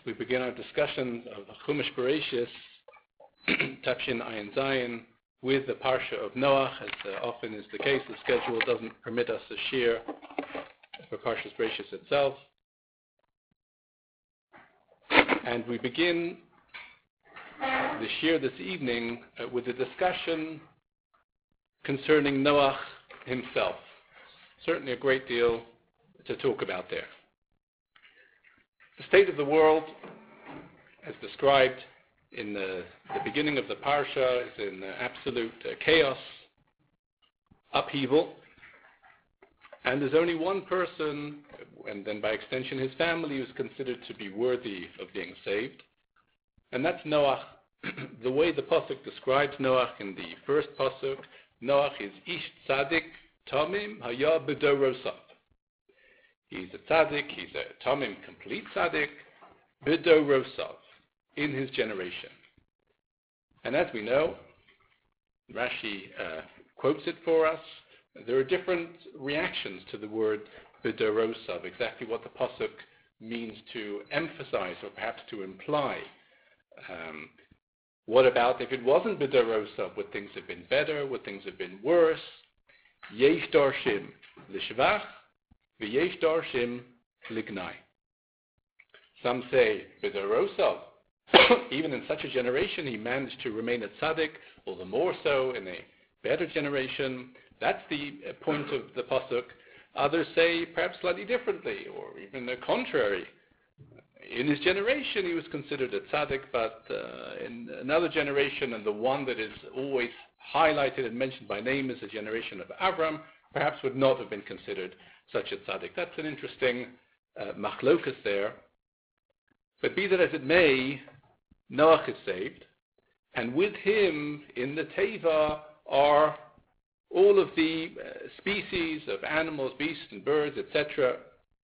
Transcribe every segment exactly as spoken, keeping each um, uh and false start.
we begin our discussion of Chumash Bereshis, Tafshin Ayin Zayin, with the Parsha of Noach. As uh, often is the case, the schedule doesn't permit us a shir for Parshas Bereshis itself. And we begin the shir this evening uh, with a discussion concerning Noach himself. Certainly a great deal to talk about there. The state of the world, as described in the, the beginning of the Parsha, is in uh, absolute uh, chaos, upheaval, and there's only one person, and then by extension his family, who's considered to be worthy of being saved, and that's Noach. The way the Pasuk describes Noach in the first Pasuk, Noach is Ish Tzadik Tamim Haya B'dorosav. He's a tzaddik, he's a tamim, complete tzaddik, b'dorosav, in his generation. And as we know, Rashi uh, quotes it for us, there are different reactions to the word b'dorosav, exactly what the pasuk means to emphasize or perhaps to imply. Um, what about if it wasn't b'dorosav? Would things have been better? Would things have been worse? Yesh darshim l'shvach, V'yesh darshim lignai. Some say, b'dorosav, even in such a generation he managed to remain a tzaddik, all the more so in a better generation. That's the point of the pasuk. Others say perhaps slightly differently, or even the contrary. In his generation he was considered a tzaddik, but uh, in another generation, and the one that is always highlighted and mentioned by name is the generation of Avram, perhaps would not have been considered such a tzaddik. That's an interesting uh, machlokas there. But be that as it may, Noach is saved, and with him in the Teva are all of the uh, species of animals, beasts and birds, et cetera.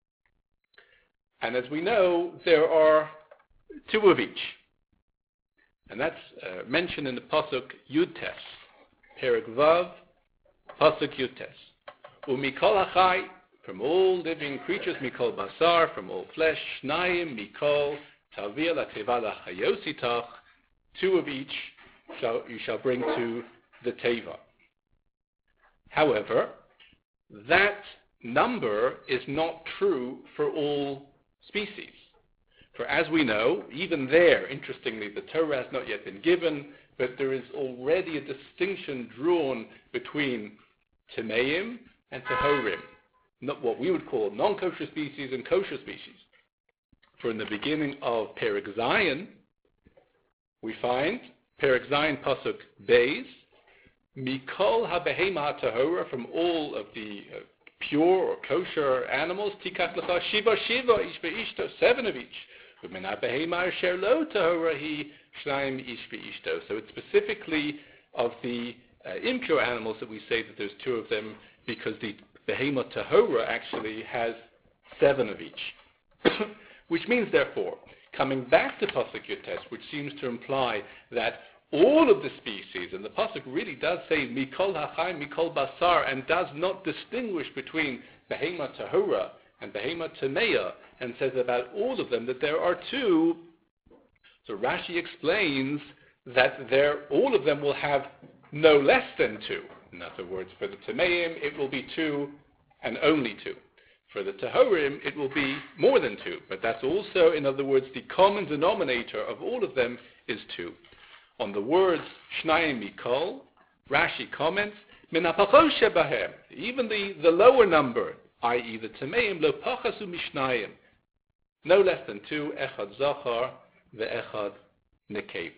And as we know, there are two of each. And that's uh, mentioned in the Pasuk Yud Tes, Perek Vav, Pasuk Yud Tes. Umikol Achai, from all living creatures, Mikol Basar, from all flesh, Shnayim, Mikol, Tavir, Lateva, Lachayositach, two of each shall, you shall bring to the Teva. However, that number is not true for all species. For as we know, even there, interestingly, the Torah has not yet been given, but there is already a distinction drawn between Tameim and Tahorim. Not what we would call non-kosher species and kosher species. For in the beginning of Perek Zayin, we find Perek Zayin Pasuk Beis, Mikol HaBehema HaTahora, from all of the uh, pure or kosher animals, Tikach Lecha Shiva Shiva, Ish Ve'ishto, seven of each. U'min HaBehema Asher Lo Tahora Hi, Shnayim Ish Ve'ishto. So it's specifically of the uh, impure animals that we say that there's two of them, because the Behema Tahora actually has seven of each. Which means, therefore, coming back to Pasuk Yud Tes, which seems to imply that all of the species, and the Pasuk really does say Mikol Hachai, Mikol Basar, and does not distinguish between Behema Tahora and Behema Tameya, and says about all of them that there are two. So Rashi explains that there, all of them will have no less than two. In other words, for the Tameim, it will be two and only two. For the Tahorim, it will be more than two. But that's also, in other words, the common denominator of all of them is two. On the words Shnayim Mikol, Rashi comments, Min hapachos shebahem, even the, the lower number, that is the Tameim, lo pachasu mishnayim, no less than two, echad zachar, ve'echad nekeva.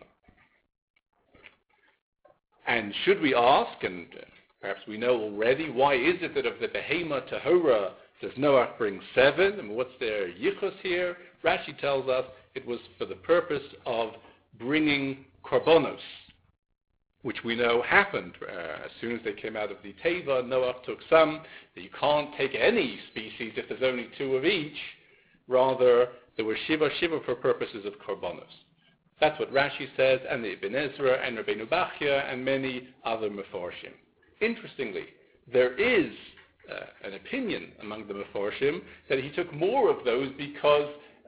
And should we ask, and perhaps we know already, why is it that of the Behema Tahora does Noach bring seven? And what's their yichus here? Rashi tells us it was for the purpose of bringing korbanos, which we know happened uh, as soon as they came out of the Teva. Noach took some. You can't take any species if there's only two of each. Rather, there were shiva shiva for purposes of korbanos. That's what Rashi says, and the Ibn Ezra, and Rabbeinu Bachya, and many other Mefarshim. Interestingly, there is uh, an opinion among the Mefarshim that he took more of those because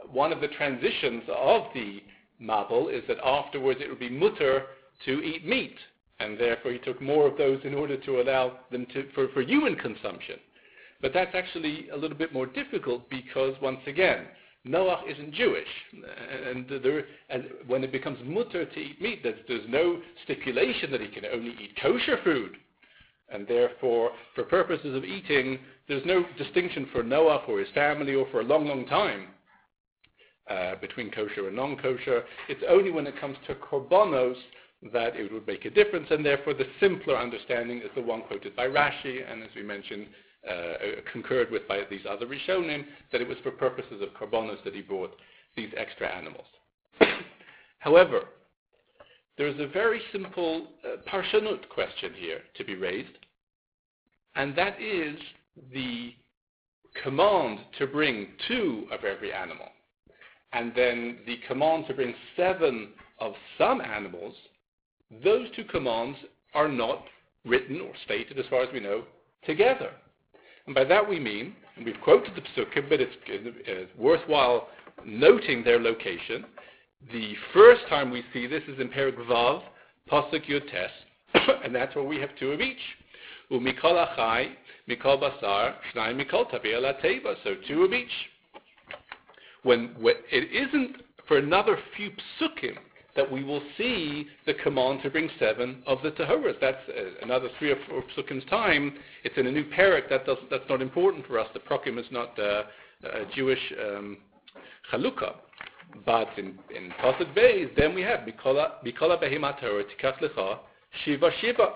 one of the transitions of the Mabul is that afterwards it would be mutter to eat meat, and therefore he took more of those in order to allow them to, for, for human consumption. But that's actually a little bit more difficult because, once again, Noah isn't Jewish, and, there, and when it becomes mutter to eat meat, there's, there's no stipulation that he can only eat kosher food, and therefore, for purposes of eating, there's no distinction for Noah or his family or for a long, long time uh, between kosher and non-kosher. It's only when it comes to korbanos that it would make a difference, and therefore the simpler understanding is the one quoted by Rashi, and as we mentioned, uh, concurred with by these other Rishonim, that it was for purposes of korbanos that he brought these extra animals. However, there is a very simple uh, parshanut question here to be raised, and that is the command to bring two of every animal, and then the command to bring seven of some animals. Those two commands are not written or stated, as far as we know, together. And by that we mean, and we've quoted the Psukim, but it's, it's worthwhile noting their location. The first time we see this is in Perek Vav, Pasuk Yud Tes, and that's where we have two of each. Umikol achai, mikol basar, shnai mikol tabir la teva, so two of each. When, when it isn't for another few Psukim that we will see the command to bring seven of the Tahoras. That's uh, another three or four Psukim's time. It's in a new parak. That does, that's not important for us. The Prokim is not uh, a Jewish um, Chalukah. But in, in Pasuk Beis, then we have Mikola Behema Tahora Tikach Lecha Shiva Shiva.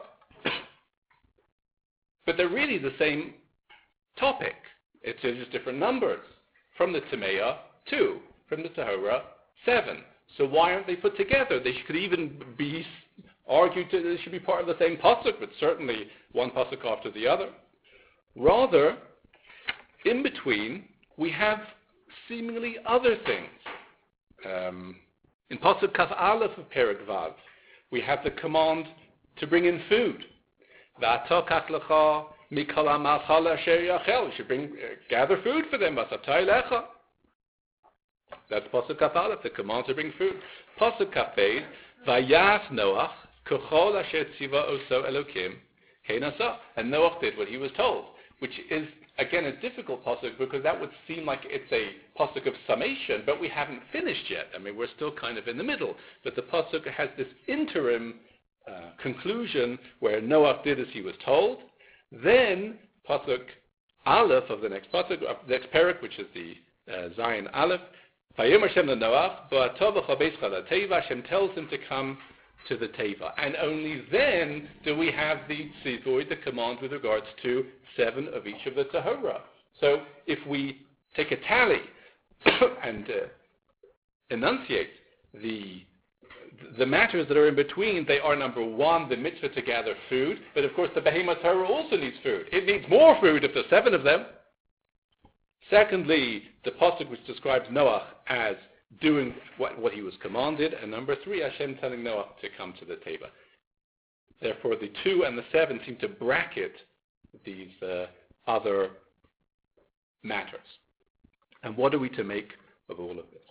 But they're really the same topic. It's just different numbers. From the Tameya, two. From the Tahora, seven. So why aren't they put together? They could even be argued that they should be part of the same pasuk, but certainly one pasuk after the other. Rather, in between, we have seemingly other things. Um, in pasuk Kaf Aleph of Perek Vav, we have the command to bring in food. V'ato kach lecha mikol ha'machal asher yachel. You should bring, uh, gather food for them. V'asatay lecha. That's Pasuk Kaf Aleph, the command to bring food. Pasuk Kaf Beis, Vayas Noach, K'chol asher tziva oso Elokim, Keinasa. And Noach did what he was told, which is, again, a difficult pasuk because that would seem like it's a pasuk of summation, but we haven't finished yet. I mean, we're still kind of in the middle. But the pasuk has this interim uh, conclusion where Noach did as he was told. Then pasuk Aleph of the next pasuk, uh, the next parak, which is the uh, Zion Aleph, Vayom Hashem leNoach, Ba'atov v'chabeischa lateva. Hashem tells him to come to the teva, and only then do we have the tzivui, the command with regards to seven of each of the tahora. So if we take a tally and uh, enunciate the the matters that are in between, they are, number one, the mitzvah to gather food, but of course the behemoth Torah also needs food. It needs more food if there's seven of them. Secondly, the pasuk which describes Noach as doing what, what he was commanded, and number three, Hashem telling Noach to come to the teva. Therefore, the two and the seven seem to bracket these uh, other matters. And what are we to make of all of this?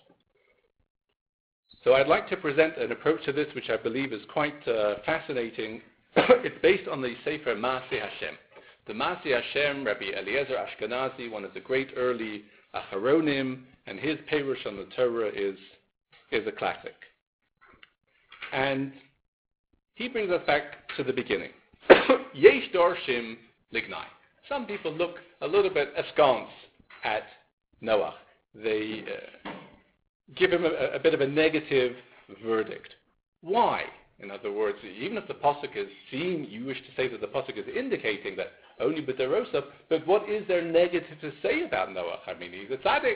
So I'd like to present an approach to this which I believe is quite uh, fascinating. It's based on the Sefer Maaseh Hashem. The Maaseh Hashem, Rabbi Eliezer Ashkenazi, one of the great early Acharonim, and his Perush on the Torah is, is a classic. And he brings us back to the beginning. Yesh Dorshim Lignai. Some people look a little bit askance at Noach. They uh, give him a, a bit of a negative verdict. Why? In other words, even if the pasuk is seen, you wish to say that the pasuk is indicating that only b'derosa, but what is there negative to say about Noach? I mean, he's a tzaddik.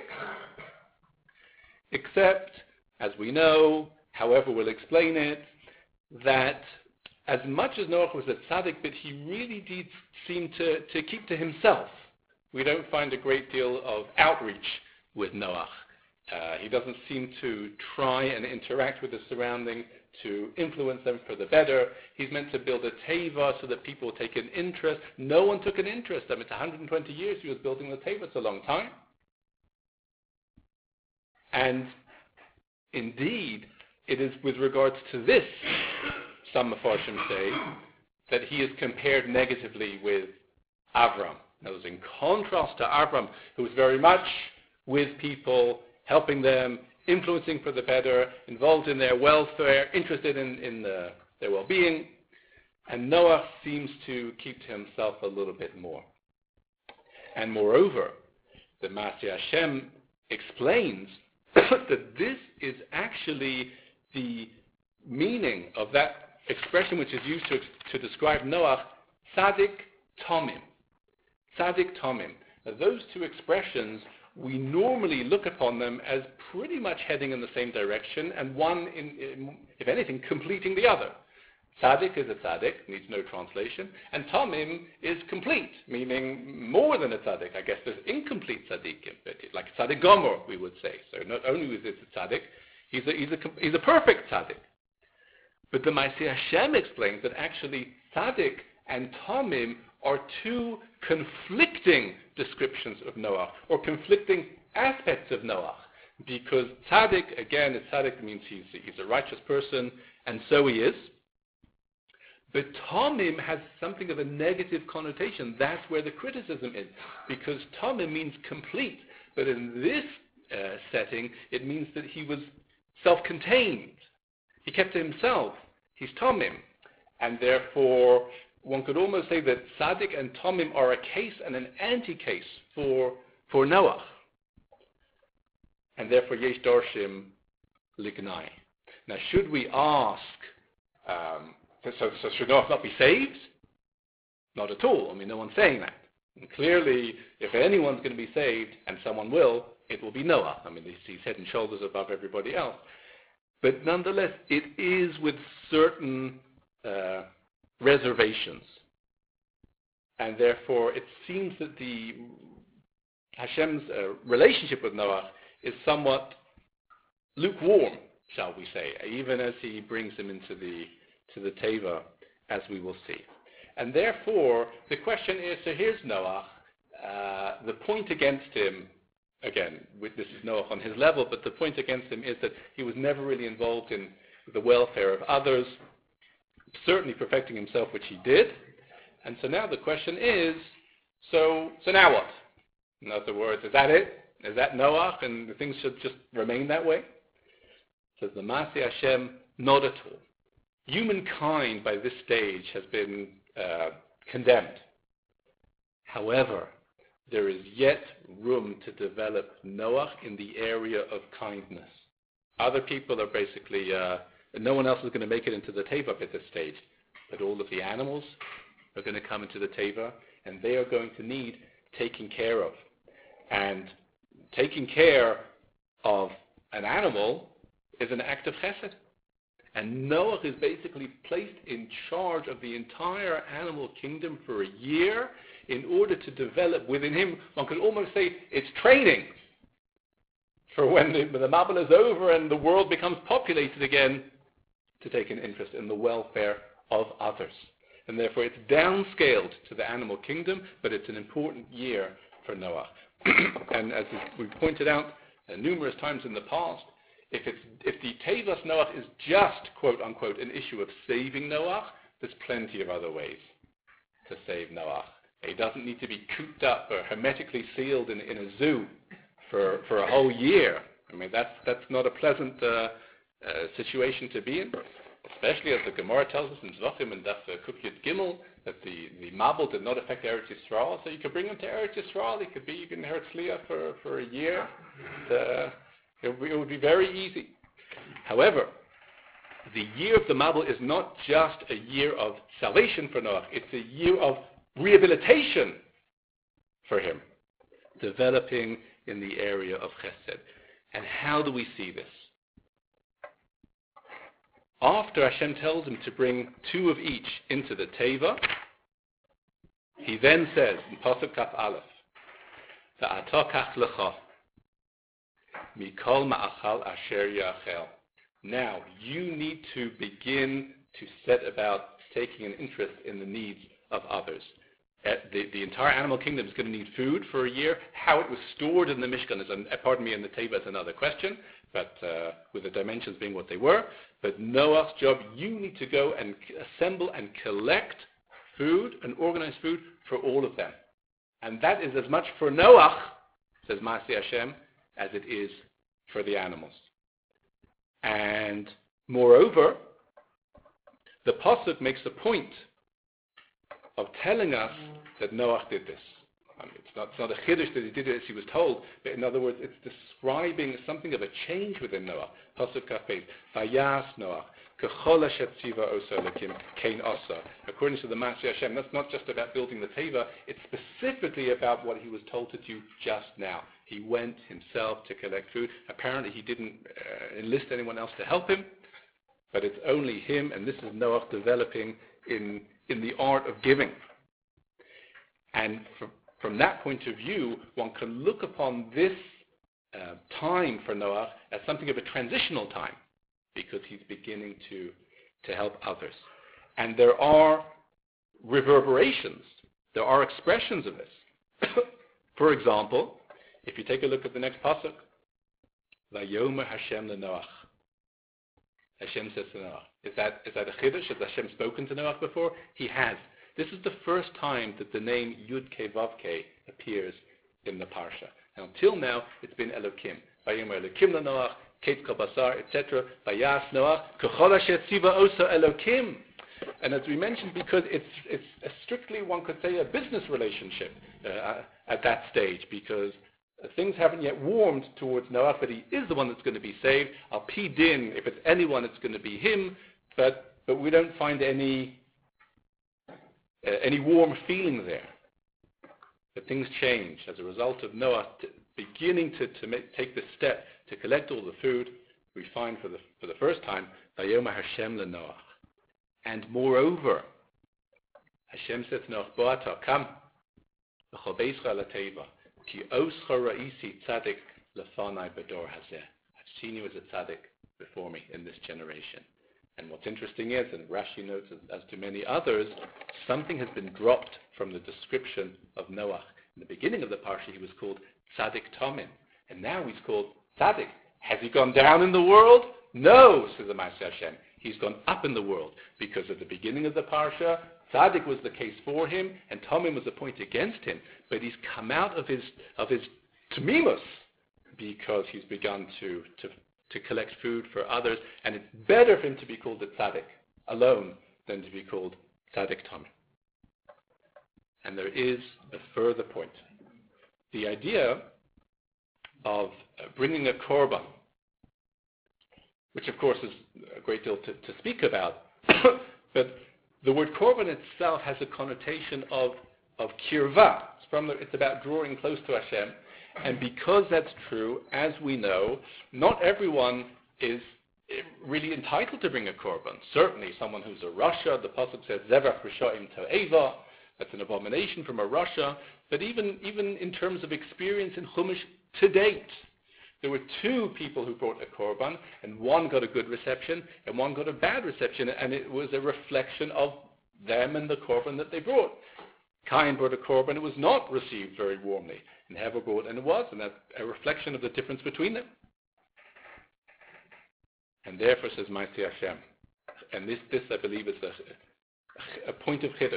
Except, as we know, however we'll explain it, that as much as Noach was a tzaddik, but he really did seem to, to keep to himself. We don't find a great deal of outreach with Noach. Uh, he doesn't seem to try and interact with the surrounding to influence them for the better. He's meant to build a teva so that people take an interest. No one took an interest. I mean, it's one hundred twenty years he was building the teva. It's a long time. And indeed, it is with regards to this, some Mefarshim say, that he is compared negatively with Avram. That was in contrast to Avram, who was very much with people, helping them, influencing for the better, involved in their welfare, interested in, in the, their well-being. And Noah seems to keep to himself a little bit more. And moreover, the Masya Hashem explains that this is actually the meaning of that expression which is used to, to describe Noah, Tzadik Tomim. Tzadik Tomim. Now, those two expressions, we normally look upon them as pretty much heading in the same direction, and one, in, in, if anything, completing the other. Tzaddik is a tzaddik, needs no translation, and Tomim is complete, meaning more than a tzaddik. I guess there's incomplete tzaddikim, like tzaddik gomer, we would say. So not only is it a tzaddik, he's a, he's a, he's a perfect tzaddik. But the Masya Hashem explains that actually tzaddik and Tomim are two conflicting descriptions of Noah, or conflicting aspects of Noah. Because tzaddik, again, tzaddik means he's, he's a righteous person, and so he is. But Tomim has something of a negative connotation. That's where the criticism is. Because Tomim means complete. But in this uh, setting, it means that he was self-contained. He kept to himself. He's Tomim. And therefore, one could almost say that Tzaddik and Tomim are a case and an anti-case for, for Noah. And therefore, Yesh Darshim Lignai. Now, should we ask... Um, So, so should Noah not be saved? Not at all. I mean, no one's saying that. And clearly, if anyone's going to be saved, and someone will, it will be Noah. I mean, he's head and shoulders above everybody else. But nonetheless, it is with certain uh, reservations. And therefore, it seems that the Hashem's uh, relationship with Noah is somewhat lukewarm, shall we say, even as he brings him into the to the Teva, as we will see. And therefore, the question is, so here's Noah. Uh, the point against him, again, with, this is Noah on his level, but the point against him is that he was never really involved in the welfare of others, certainly perfecting himself, which he did. And so now the question is, so so now what? In other words, is that it? Is that Noah, and the things should just remain that way? Says the Masya Hashem, not at all. Humankind by this stage has been uh, condemned. However, there is yet room to develop Noah in the area of kindness. Other people are basically, uh, no one else is going to make it into the Teva at this stage, but all of the animals are going to come into the Teva, and they are going to need taking care of. And taking care of an animal is an act of chesed. And Noah is basically placed in charge of the entire animal kingdom for a year in order to develop within him, one could almost say it's training for when the, when the Mabul is over and the world becomes populated again, to take an interest in the welfare of others. And therefore it's downscaled to the animal kingdom, but it's an important year for Noah. And as we pointed out uh, numerous times in the past, If, it's, if the Tevas Noah is just, quote unquote, an issue of saving Noah, there's plenty of other ways to save Noah. He doesn't need to be cooped up or hermetically sealed in, in a zoo for, for a whole year. I mean, that's, that's not a pleasant uh, uh, situation to be in, especially as the Gemara tells us in Zvachim and Daf Kuf Yud Gimel that the, the Mabul did not affect Eretz Yisrael, so you could bring him to Eretz Yisrael. He could be, you can inherit Tzliah for, for a year. To, It would, be, it would be very easy. However, the year of the Mabul is not just a year of salvation for Noah. It's a year of rehabilitation for him, developing in the area of chesed. And how do we see this? After Hashem tells him to bring two of each into the Teva, he then says, in Pasuk Kaf Aleph, V'ata kach lecha, Mikol ma'achal asher yachel. Now, you need to begin to set about taking an interest in the needs of others. Uh, the, the entire animal kingdom is going to need food for a year. How it was stored in the Mishkan is, an, uh, pardon me, in the Teva is another question, but uh, with the dimensions being what they were. But Noah's job, you need to go and c- assemble and collect food and organize food for all of them. And that is as much for Noah, says Masei Hashem, as it is for the animals. And moreover, the Pasuk makes a point of telling us that Noah did this. I mean, it's not, it's not a chiddush that he did it as he was told, but in other words, it's describing something of a change within Noah. Pasuk Kafei, Vayas Noah, Kechol Asher Tziva Osa Elokim Kein Osa. According to the Masei Hashem, that's not just about building the Teva, it's specifically about what he was told to do just now. He went himself to collect food. Apparently he didn't uh, enlist anyone else to help him, but it's only him, and this is Noah developing in in the art of giving. And from, from that point of view, one can look upon this uh, time for Noah as something of a transitional time, because he's beginning to, to help others. And there are reverberations, there are expressions of this. For example, if you take a look at the next pasuk, Vayomer Hashem leNoach. Hashem says to Noah. Is that, is that a chiddush? Has Hashem spoken to Noah before? He has. This is the first time that the name Yud Kei Vav Kei appears in the parsha. And until now, it's been Elokim. Vayomer Elokim leNoach, Ket Kol Basar, et cetera. Vayas Noach, Kechol Asher Tziva Osa Elokim. And as we mentioned, because it's it's a strictly, one could say, a business relationship uh, at that stage, because things haven't yet warmed towards Noah, but he is the one that's going to be saved. Al Pi Din, if it's anyone, it's going to be him. But but we don't find any uh, any warm feeling there. But things change as a result of Noah t- beginning to, to make, take the step to collect all the food. We find for the for the first time, Vayomer Hashem leNoach. And moreover, Hashem says to Noah, Bo'ata, come, v'chobeischa lateva, ki oscha ra'isi tzadik lefanai bedor hazeh. I've seen you as a tzaddik before me in this generation. And what's interesting is, and Rashi notes as, as to many others, something has been dropped from the description of Noah. In the beginning of the parsha, he was called Tzaddik Tomin, and now he's called Tzaddik. Has he gone down in the world? No, says the Masei Hashem. He's gone up in the world, because at the beginning of the parsha, Tzaddik was the case for him, and Tomim was a point against him. But he's come out of his of his tmimus, because he's begun to, to to collect food for others, and it's better for him to be called the Tzaddik alone than to be called Tzaddik Tomim. And there is a further point. The idea of bringing a korban, which of course is a great deal to, to speak about, but the word korban itself has a connotation of, of kirva. It's, from the, it's about drawing close to Hashem. And because that's true, as we know, not everyone is really entitled to bring a korban. Certainly someone who's a Rasha, the Pasuk says, Zevach Risha'im To'eva, that's an abomination from a Rasha. But even, even in terms of experience in Chumash to date, there were two people who brought a korban, and one got a good reception, and one got a bad reception, and it was a reflection of them and the korban that they brought. Cain brought a korban, it was not received very warmly, and Hevel brought, and it was, and that's a reflection of the difference between them. And therefore, says Masei Hashem, and this, this I believe is a, a point of chiddush.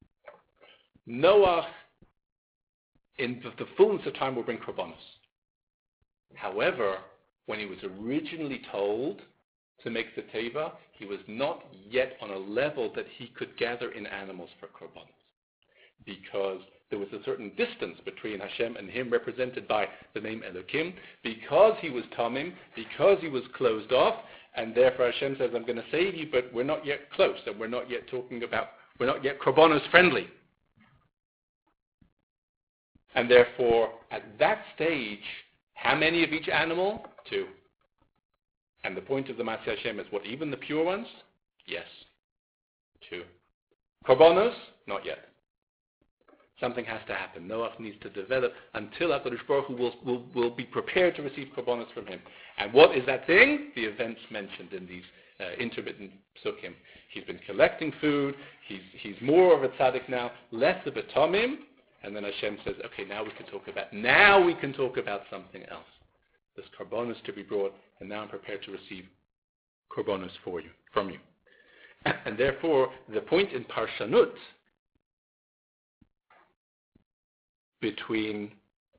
Noah, in the, the fullness of time, will bring korbanos. However, when he was originally told to make the teva, he was not yet on a level that he could gather in animals for korbanos, because there was a certain distance between Hashem and him, represented by the name Elokim, because he was Tomim, because he was closed off, and therefore Hashem says, I'm going to save you, but we're not yet close, and we're not yet talking about, we're not yet korbanos friendly. And therefore, at that stage, how many of each animal? Two. And the point of the Masei Hashem is what, even the pure ones? Yes. Two. Korbanos? Not yet. Something has to happen. Noah needs to develop until HaKadosh Baruch Hu will, will, will be prepared to receive korbanos from him. And what is that thing? The events mentioned in these uh, intermittent psukim. He's been collecting food. He's he's more of a tzaddik now, less of a tomim. And then Hashem says, okay, now we can talk about now we can talk about something else. There's korbanos to be brought, and now I'm prepared to receive korbanos for you from you. And therefore, the point in Parshanut between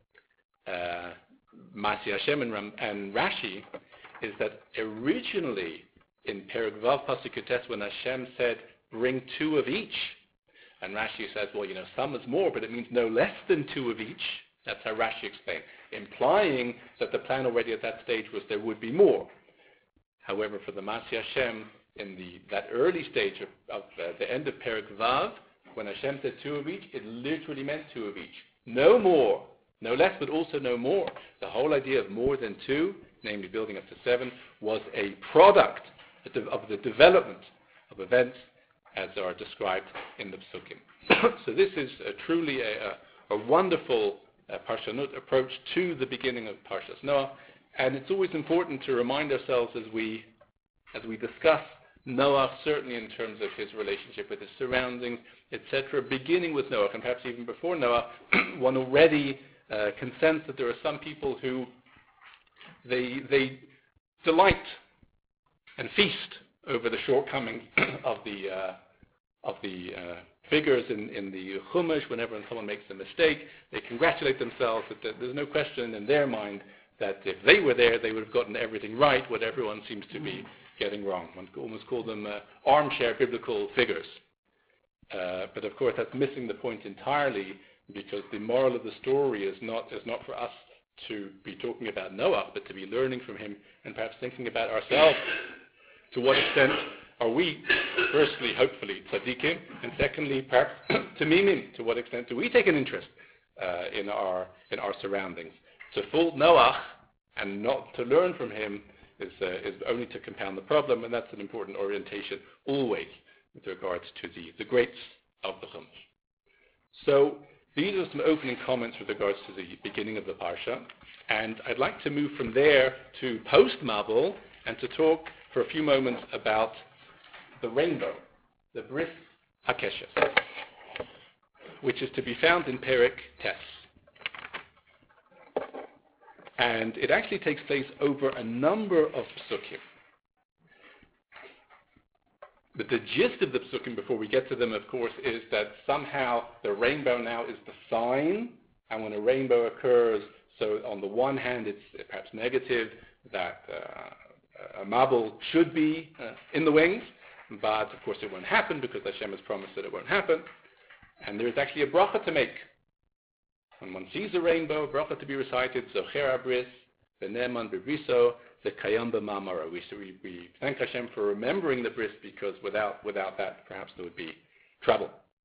uh, Masi Hashem and, Ram, and Rashi is that originally in Perek Vav Pasuk Yutes, when Hashem said, bring two of each, and Rashi says, well, you know, some is more, but it means no less than two of each. That's how Rashi explained, implying that the plan already at that stage was there would be more. However, for the Masi Hashem, in the that early stage of, of uh, the end of Perek Vav, when Hashem said two of each, it literally meant two of each. No more, no less, but also no more. The whole idea of more than two, namely building up to seven, was a product of the development of events as are described in the Psukim. So this is uh, truly a, a, a wonderful uh, Parshanut approach to the beginning of Parshas Noah, and it's always important to remind ourselves as we as we discuss Noah, certainly in terms of his relationship with his surroundings, et cetera, beginning with Noah, and perhaps even before Noah, one already uh, can sense that there are some people who they they delight and feast over the shortcomings of the uh, of the uh, figures in, in the Chumash. Whenever someone makes a mistake, they congratulate themselves that, that there's no question in their mind that if they were there, they would have gotten everything right, what everyone seems to be getting wrong. One could almost call them uh, armchair biblical figures. Uh, but of course, that's missing the point entirely, because the moral of the story is not is not for us to be talking about Noah, but to be learning from him and perhaps thinking about ourselves. To what extent are we, firstly, hopefully, tzaddikim, and secondly, perhaps tamimim? To what extent do we take an interest uh, in our in our surroundings? To fool Noah and not to learn from him is uh, is only to compound the problem, and that's an important orientation always with regards to the, the greats of the Chumash. So these are some opening comments with regards to the beginning of the Parsha, and I'd like to move from there to post-Mabul and to talk for a few moments about the rainbow, the Bris HaKeshes, which is to be found in Perek Tes. And it actually takes place over a number of psukim. But the gist of the psukim, before we get to them, of course, is that somehow the rainbow now is the sign, and when a rainbow occurs, so on the one hand it's perhaps negative, that uh, a Mabul should be uh, in the wings, but of course it won't happen because Hashem has promised that it won't happen. And there is actually a bracha to make. When one sees a rainbow, a bracha to be recited, Zocher HaBris, V'ne'eman B'briso, V'kayam B'mamara. We, we, we thank Hashem for remembering the bris, because without without that, perhaps there would be trouble.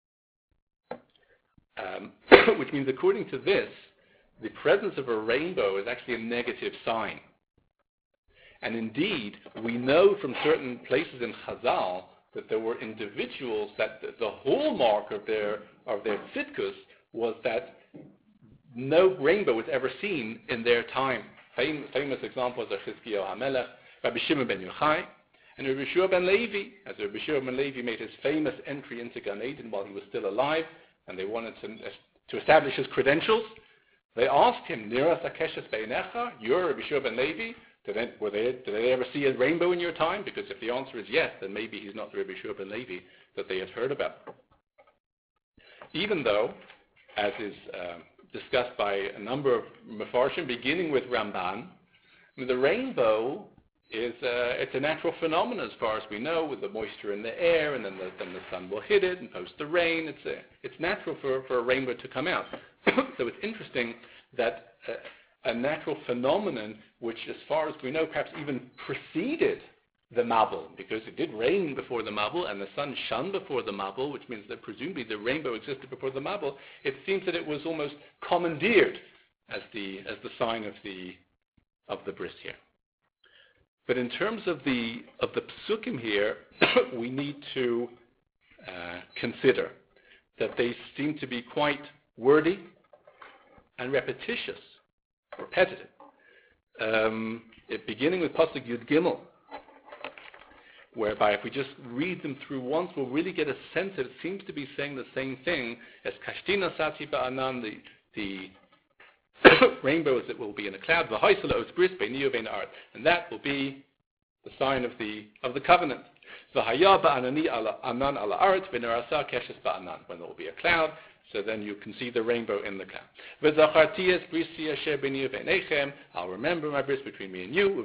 Um, which means, according to this, the presence of a rainbow is actually a negative sign. And indeed, we know from certain places in Chazal that there were individuals that the, the hallmark of their of their tzidkus was that no rainbow was ever seen in their time. Famous, famous examples are Chizkiyahu HaMelech, Rabbi Shimon ben Yochai, and Rabbi Shua ben Levi. As Rabbi Shua ben Levi made his famous entry into Gan Eden while he was still alive, and they wanted to, to establish his credentials, they asked him, Niras HaKeshes Beinecha, you're Rabbi Shua ben Levi? Did they, were they, did they ever see a rainbow in your time? Because if the answer is yes, then maybe he's not the Rabbi Shua ben Levi that they had heard about. Even though, as is uh, discussed by a number of Mefarshim, beginning with Ramban, the rainbow is uh, it's a natural phenomenon as far as we know, with the moisture in the air, and then the, then the sun will hit it and post the rain. It's a, it's natural for, for a rainbow to come out. So it's interesting that uh, a natural phenomenon, which as far as we know perhaps even preceded the Mabul, because it did rain before the Mabul and the sun shone before the Mabul, which means that presumably the rainbow existed before the Mabul. It seems that it was almost commandeered as the as the sign of the of the bris here. But in terms of the of the psukim here, we need to uh, consider that they seem to be quite wordy and repetitious, repetitive. Um, it, beginning with pasuk Yud Gimel, whereby if we just read them through once, we'll really get a sense that it seems to be saying the same thing as Kashtina Sati Ba'anan, the, the rainbow as it will be in a cloud, and that will be the sign of the of the covenant. When there will be a cloud, so then you can see the rainbow in the cloud. I'll remember my bris between me and you.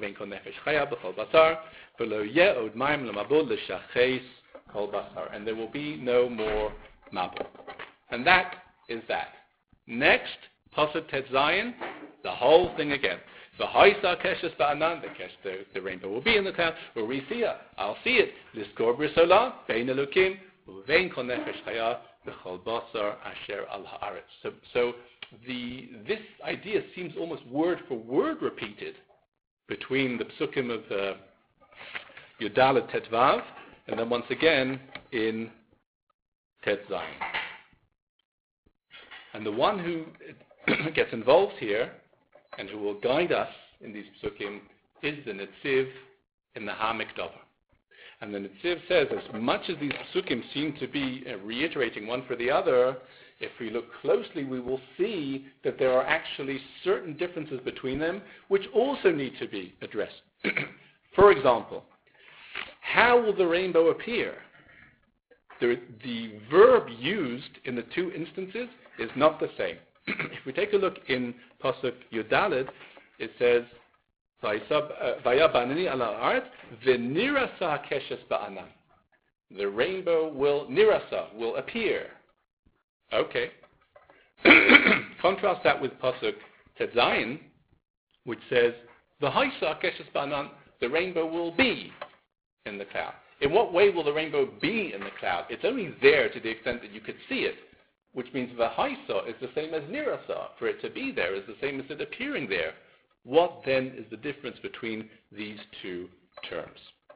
And there will be no more mabul. And that is that. Next, Pasuk Tet Zayin, the whole thing again. The keshes ba'anan, the kesh, the, the rainbow will be in the cloud. Urisiya, I'll see it. Liskor brisola, bein elukim, uvein kol nefesh chaya, b'chol basar asher al haaretz. So, so the this idea seems almost word for word repeated between the psukim of uh, Yudalet Tetvav, and then once again in Tet Zayin. And the one who gets involved here and who will guide us in these psukim is the Netziv in the HaMikdavar. And the Netziv says, as much as these psukim seem to be uh, reiterating one for the other, if we look closely, we will see that there are actually certain differences between them, which also need to be addressed. For example, how will the rainbow appear? The, the verb used in the two instances is not the same. If we take a look in Pasuk Yudalid, it says, Vaya banani ala art, v'nirasa keshes ba'anan. The rainbow will, nirasa, will appear. Okay. Contrast that with Pasuk Tet Zayin, which says, V'haisa keshes ba'anan, the rainbow will be in the cloud. In what way will the rainbow be in the cloud? It's only there to the extent that you could see it, which means V'haisa is the same as nirasa. For it to be there is the same as it appearing there. What then is the difference between these two terms?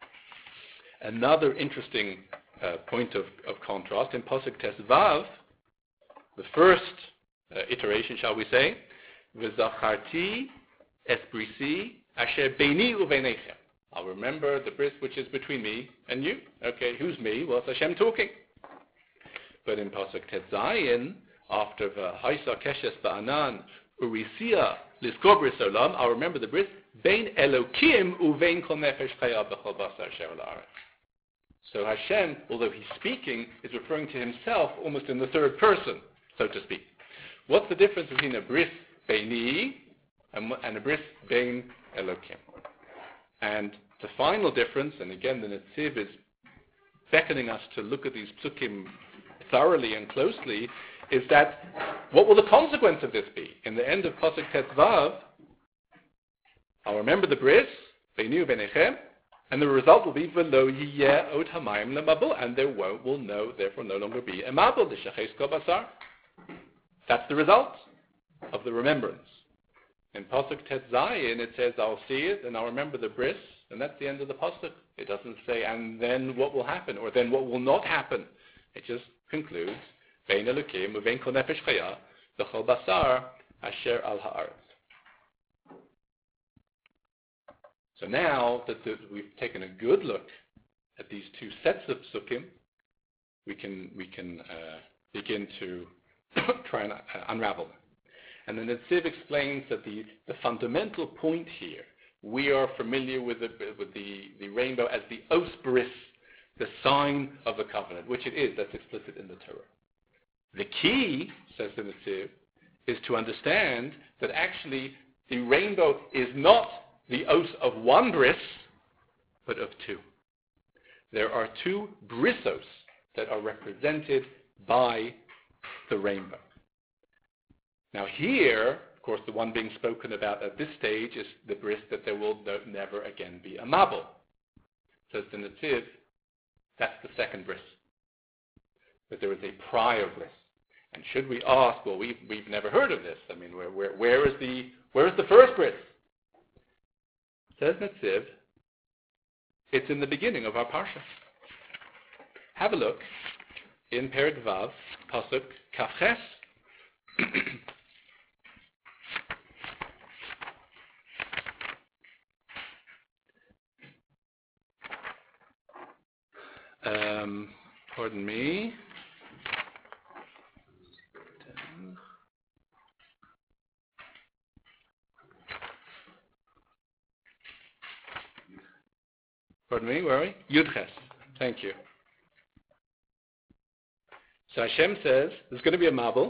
Another interesting uh, point of, of contrast in Pasuk Tes Vav, the first uh, iteration, shall we say, V'zacharti es brisi asher beini uvenechem. I'll remember the bris which is between me and you. Okay, who's me? Well, it's Hashem talking. But in Pasuk Tet Zayin, after V'haisa keshes ba'anan urisia liskor bris olam, I'll remember the bris bein elokim uvein kol nefesh chaya b'chol basar asher al haaretz. So Hashem, although he's speaking, is referring to himself almost in the third person, so to speak. What's the difference between a bris beini and, and a bris bein elokim? And the final difference, and again the Netziv is beckoning us to look at these psukim thoroughly and closely, is that what will the consequence of this be? In the end of Pasuk Tet Vav, I'll remember the bris, beinu benechem, and the result will be v'lo yiyeh od hamayim lemabul, and there won't, will no, therefore no longer be a mabul, the shaches kol basar. That's the result of the remembrance. In Pasuk Tet Zayin, it says, I'll see it, and I'll remember the bris, and that's the end of the Pasuk. It doesn't say, and then what will happen, or then what will not happen. It just concludes, Vein elukim, uvein kol nefesh chaya, b'chol basar, asher al haaretz. So now that the, we've taken a good look at these two sets of psukim, we can, we can uh, begin to try and uh, unravel them. And then the Netziv explains that the, the fundamental point here, we are familiar with the, with the, the rainbow as the os bris, the sign of the covenant, which it is, that's explicit in the Torah. The key, says the Netziv, is to understand that actually the rainbow is not the os of one bris, but of two. There are two brisos that are represented by the rainbow. Now here, of course, the one being spoken about at this stage is the bris that there will no, never again be a mabul. Says the Netziv, that's the second bris. But there is a prior bris. And should we ask, well, we've, we've never heard of this. I mean, where, where, where, is, the, where is the first bris? Says Netziv, it's in the beginning of our parsha. Have a look in Perek Vav, Pasuk Kafches. Um, pardon me. Pardon me, where are we? Yudches. Thank you. So Hashem says, there's going to be a Mabul.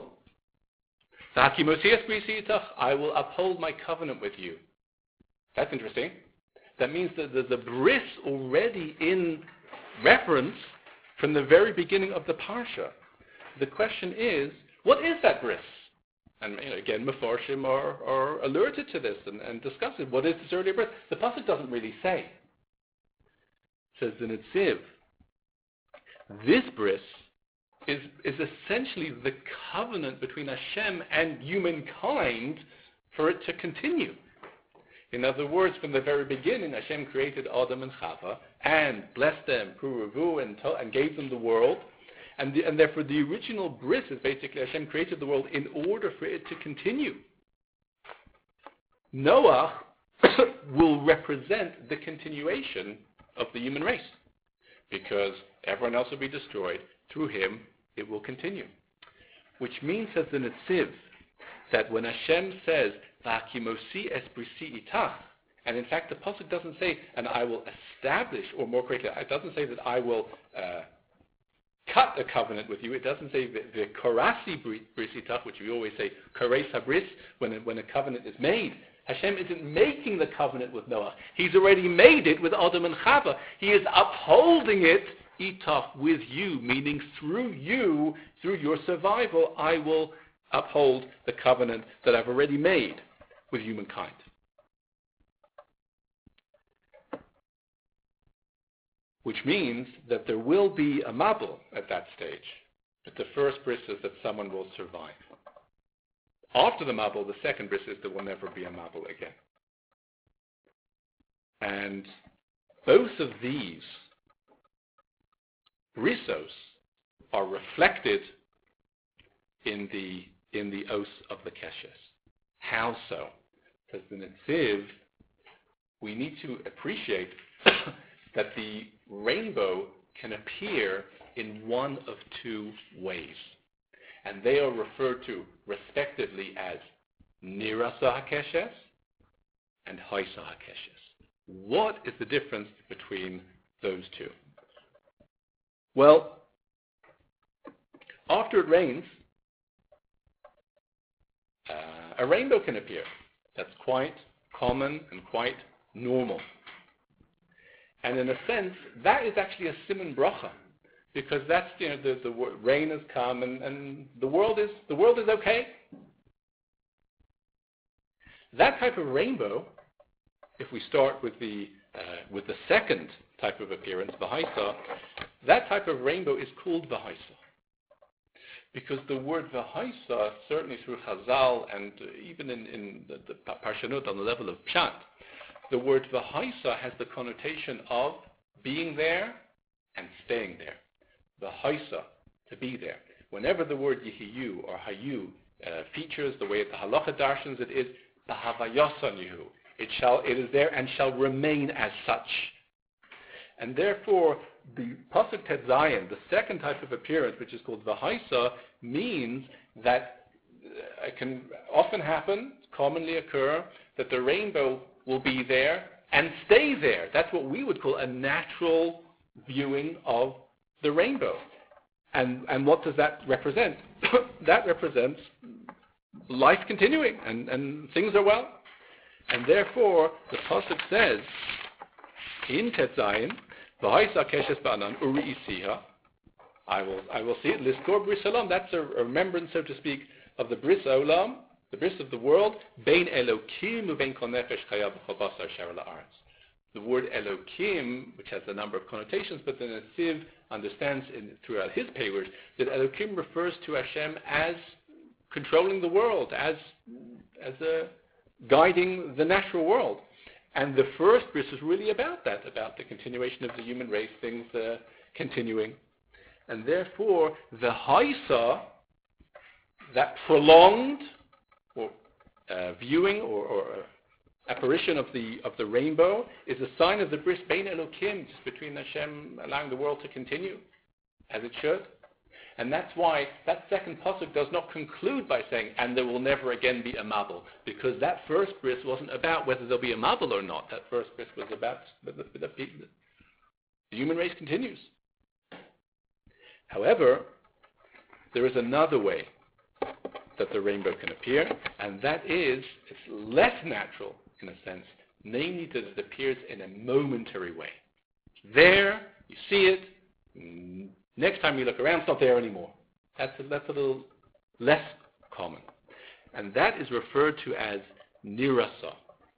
I will uphold my covenant with you. That's interesting. That means that there's a bris already in reference from the very beginning of the Parsha. The question is, what is that bris? And you know, again, Mefarshim are, are alerted to this and, and discuss it. What is this earlier bris? The Pasuk doesn't really say. It says the Netziv. This bris is, is essentially the covenant between Hashem and humankind for it to continue. In other words, from the very beginning, Hashem created Adam and Chava and blessed them, Puruvu, and, to, and gave them the world. And, the, and therefore the original bris is basically Hashem created the world in order for it to continue. Noah will represent the continuation of the human race, because everyone else will be destroyed. Through him, it will continue. Which means, as the Netziv, that when Hashem says, V'akimosi es brisi itach, and in fact the pasuk doesn't say, and I will establish, or more correctly, it doesn't say that I will uh, cut a covenant with you. It doesn't say the, the karasi brisi itach, which we always say, kares habris, when a, when a covenant is made. Hashem isn't making the covenant with Noah. He's already made it with Adam and Chava. He is upholding it, itach, with you, meaning through you, through your survival, I will uphold the covenant that I've already made with humankind. Which means that there will be a Mabul at that stage. But the first bris is that someone will survive. After the Mabul, the second bris is there will never be a Mabul again. And both of these brisos are reflected in the in the oath of the Keshes. How so? Because the Netziv, we need to appreciate that the rainbow can appear in one of two ways. And they are referred to respectively as Nirasa HaKeshes and Haisa HaKeshes. What is the difference between those two? Well, after it rains, uh, a rainbow can appear. That's quite common and quite normal. And in a sense, that is actually a siman bracha, because that's, you know, the, the rain has come and, and the world is the world is okay. That type of rainbow, if we start with the uh, with the second type of appearance, V'haisa, that type of rainbow is called V'haisa. Because the word V'haisa, certainly through Chazal and uh, even in, in the, the Parshanot on the level of Pshat, the word V'haisa has the connotation of being there and staying there. V'haisa, to be there. Whenever the word Yehiyu or Hayu uh, features, the way the Halacha darshans it is, B'havayasan Yehu. It shall, it is there and shall remain as such. And therefore, the Pasuk Tet Zayin, the second type of appearance, which is called V'haisa, means that uh, it can often happen, commonly occur, that the rainbow will be there and stay there. That's what we would call a natural viewing of the rainbow. And, and what does that represent? That represents life continuing and, and things are well. And therefore, the Pasuk says, in Tet Zayin, V'haisa keshes ba'anan uri isiha, I will, I will see it, Liskor bris olam, that's a, a remembrance, so to speak, of the bris olam, the bris of the world, bein Elokim ubein kol nefesh chaya b'chol basar shara la'aretz. The word Elokim, which has a number of connotations, but the Netziv understands in, throughout his papers that Elokim refers to Hashem as controlling the world, as as a guiding the natural world. And the first bris is really about that, about the continuation of the human race, things uh, continuing. And therefore, the Haisa, that prolonged or, uh, viewing or, or apparition of the of the rainbow is a sign of the bris bein Elokim, just between Hashem allowing the world to continue as it should. And that's why that second pasuk does not conclude by saying, and there will never again be a Mabul, because that first bris wasn't about whether there'll be a Mabul or not. That first bris was about the, the, the, the human race continues. However, there is another way that the rainbow can appear, and that is, it's less natural in a sense, namely that it appears in a momentary way. There, you see it, mm, next time you look around, it's not there anymore. That's a, that's a little less common. And that is referred to as nirasa,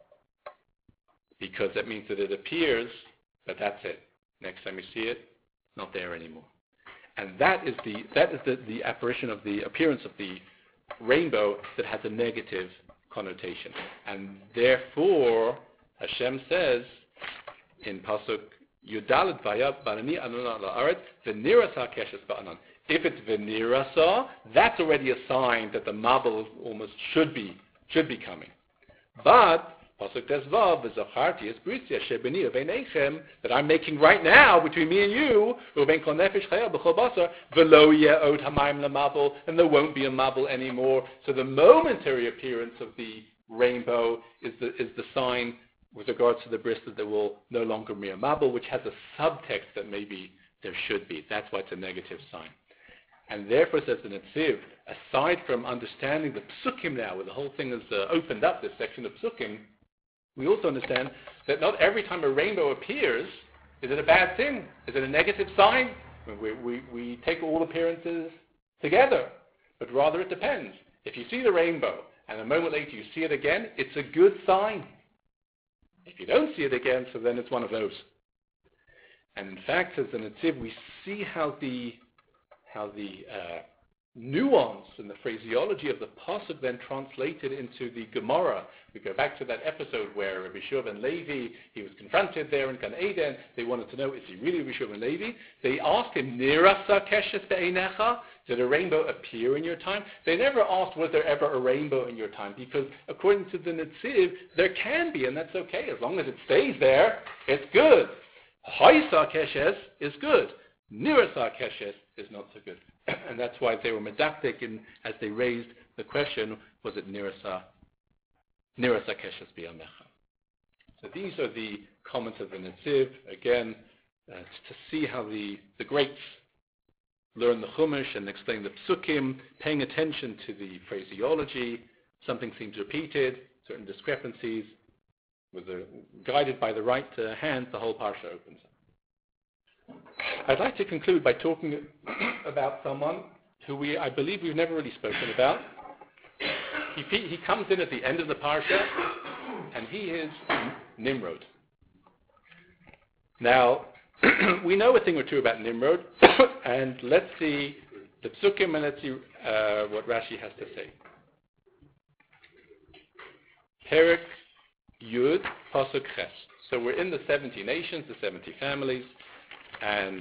because that means that it appears, but that's it. Next time you see it, not there anymore. And that is the that is the, the apparition of the appearance of the rainbow that has a negative connotation. And therefore, Hashem says in Pasuk Yudalet Vayab Barani Anon La'aretz V'nirasa Keshes Ba'anan. If it's V'nirasa, that's already a sign that the Mabul almost should be should be coming. But Pasuk Tezvav V'zacharti Es Britya Shebeni Uveneichem, that I'm making right now between me and you, Uvein Kol Nefesh Chayil B'chol Basar V'lo Ye'od Hamayim LaMabul, and there won't be a Mabul anymore. So the momentary appearance of the rainbow is the is the sign with regards to the bris that there will no longer be a Mabul, which has a subtext that maybe there should be. That's why it's a negative sign. And therefore, says the Netziv, aside from understanding the Psukim now, where the whole thing has uh, opened up, this section of Psukim, we also understand that not every time a rainbow appears is it a bad thing. Is it a negative sign? We, we, we take all appearances together, but rather it depends. If you see the rainbow and a moment later you see it again, it's a good sign. If you don't see it again, so then it's one of those. And in fact, as the Netziv, we see how the how the uh, nuance and the phraseology of the pasuk then translated into the Gemara. We go back to that episode where Rabbi Shua ben Levi, he was confronted there in Gan Eden. They wanted to know, is he really Rabbi Shua ben Levi? They asked him, Nirasa keshes be'einecha? Did a rainbow appear in your time? They never asked, was there ever a rainbow in your time? Because according to the Netziv, there can be, and that's okay. As long as it stays there, it's good. Haisa keshes is good. Nirasa keshes is not so good. And that's why they were medactic in, as they raised the question, was it Nirasa, Nirasa keshes bi'amecha? So these are the comments of the Netziv, again, uh, to see how the, the greats learn the Chumash and explain the Psukim, paying attention to the phraseology. Something seems repeated, certain discrepancies. With the, guided by the right uh, hand, the whole parsha opens up. I'd like to conclude by talking about someone who we, I believe we've never really spoken about. He, he comes in at the end of the parsha, and he is Nimrod. Now, we know a thing or two about Nimrod, and let's see the Psukim and let's see uh, what Rashi has to say. Perek Yud Pasuk Ches. So we're in the seventy nations, the seventy families, and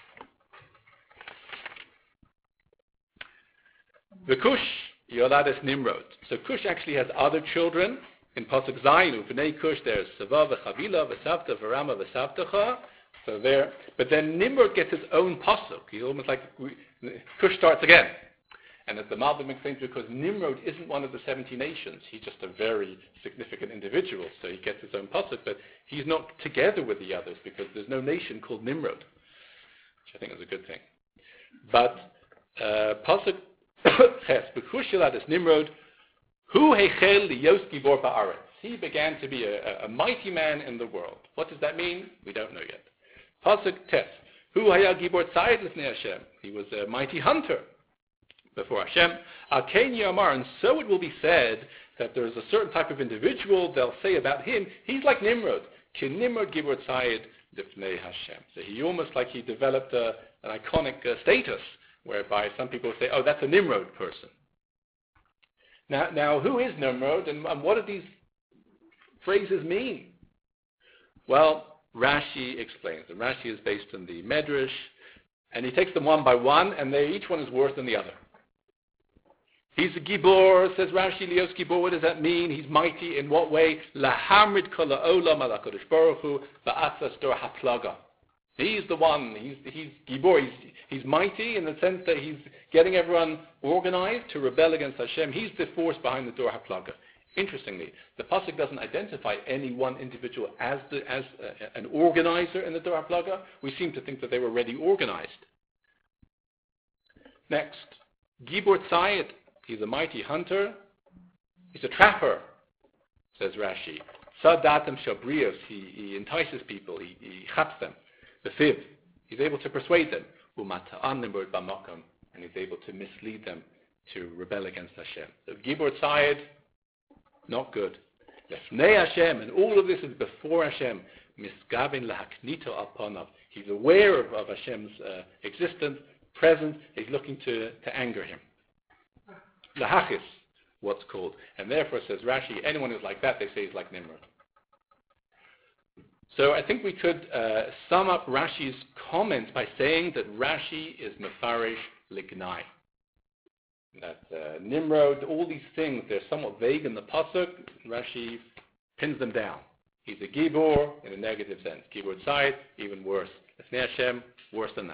the Cush Yolades Nimrod. So Cush actually has other children. In Pasuk Zayin, Ufnei Cush, there's Sava, V'Chavila, V'Savta, V'Rama, V'Savtacha. So there, but then Nimrod gets his own pasuk. He's almost like we, Cush starts again, and as the Malbim explains, because Nimrod isn't one of the seventy nations, he's just a very significant individual. So he gets his own pasuk, but he's not together with the others because there's no nation called Nimrod, which I think is a good thing. But uh, pasuk Ches b'Cush Yolades Nimrod, hu heichel liyos gibor ba'aretz. He began to be a, a, a mighty man in the world. What does that mean? We don't know yet. Pasuk Tes. Hu haya gibor tzayid l'fnei Hashem. He was a mighty hunter before Hashem. Al kein yamar, and so it will be said that there is a certain type of individual, they'll say about him, he's like Nimrod. Ki Nimrod gibor tzayid l'fnei Hashem. So he almost like he developed a, an iconic uh, status, whereby some people say, oh, that's a Nimrod person. Now, now who is Nimrod, and, and what do these phrases mean? Well, Rashi explains. And Rashi is based on the Medrash, and he takes them one by one, and they, each one is worse than the other. He's a gibor, says Rashi, Lios gibor. What does that mean? He's mighty in what way? Lahamrid kol ha'olam ala Kodesh Baruch Hu ba'atzas dor haplaga. He's the one. He's he's gibor. He's he's mighty in the sense that he's getting everyone organized to rebel against Hashem. He's the force behind the dor haplaga. Interestingly, the pasuk doesn't identify any one individual as the as uh, an organizer in the dor haplaga. We seem to think that they were already organized. Next, gibor tzayid. He's a mighty hunter. He's a trapper, says Rashi. Sadatam shabrios. He, he entices people. He, he chaps them. The fib. He's able to persuade them. Umata'an nimrod b'makam. And he's able to mislead them to rebel against Hashem. So gibor tzayid, not good. Lefnei Hashem. And all of this is before Hashem. Misgavin lahaknito alpanav. He's aware of, of Hashem's uh, existence, presence. He's looking to, to anger him. Lahachis, what's called. And therefore, says Rashi, anyone who's like that, they say is like Nimrod. So I think we could uh, sum up Rashi's comments by saying that Rashi is mefarish lignai. That uh, Nimrod, all these things, they're somewhat vague in the pasuk. Rashi pins them down. He's a gibor in a negative sense. Gibor tzayid, even worse. Lefnei Hashem, worse than that.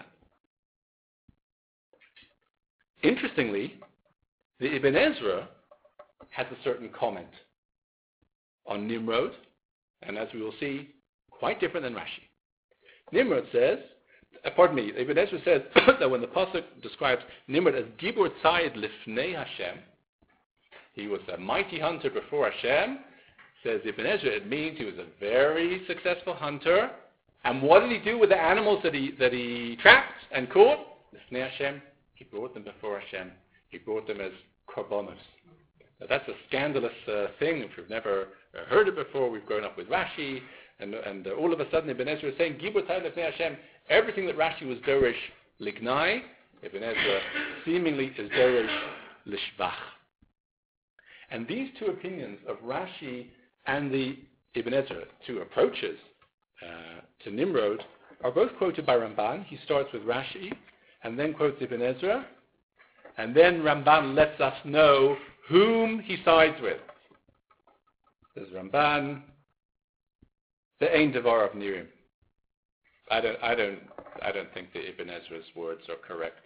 Interestingly, the Ibn Ezra has a certain comment on Nimrod, and as we will see, quite different than Rashi. Nimrod says, uh, pardon me, Ibn Ezra says that when the pasuk describes Nimrod as Gibor Tzayid Lifnei Hashem, he was a mighty hunter before Hashem, says Ibn Ezra, it means he was a very successful hunter, and what did he do with the animals that he that he trapped and caught? Lifnei Hashem, he brought them before Hashem. He brought them as korbanos. Now that's a scandalous uh, thing. If we've never uh, heard it before, we've grown up with Rashi, and and uh, all of a sudden Ibn Ezra is saying, Gibor Tzayid Lefnei Hashem, everything that Rashi was dorish lignai, Ibn Ezra seemingly is dorish lishvach. And these two opinions of Rashi and the Ibn Ezra, two approaches uh, to Nimrod, are both quoted by Ramban. He starts with Rashi, and then quotes Ibn Ezra, and then Ramban lets us know whom he sides with. Says Ramban, the Ein Devar of Nirim. I don't, I don't, I don't think that Ibn Ezra's words are correct.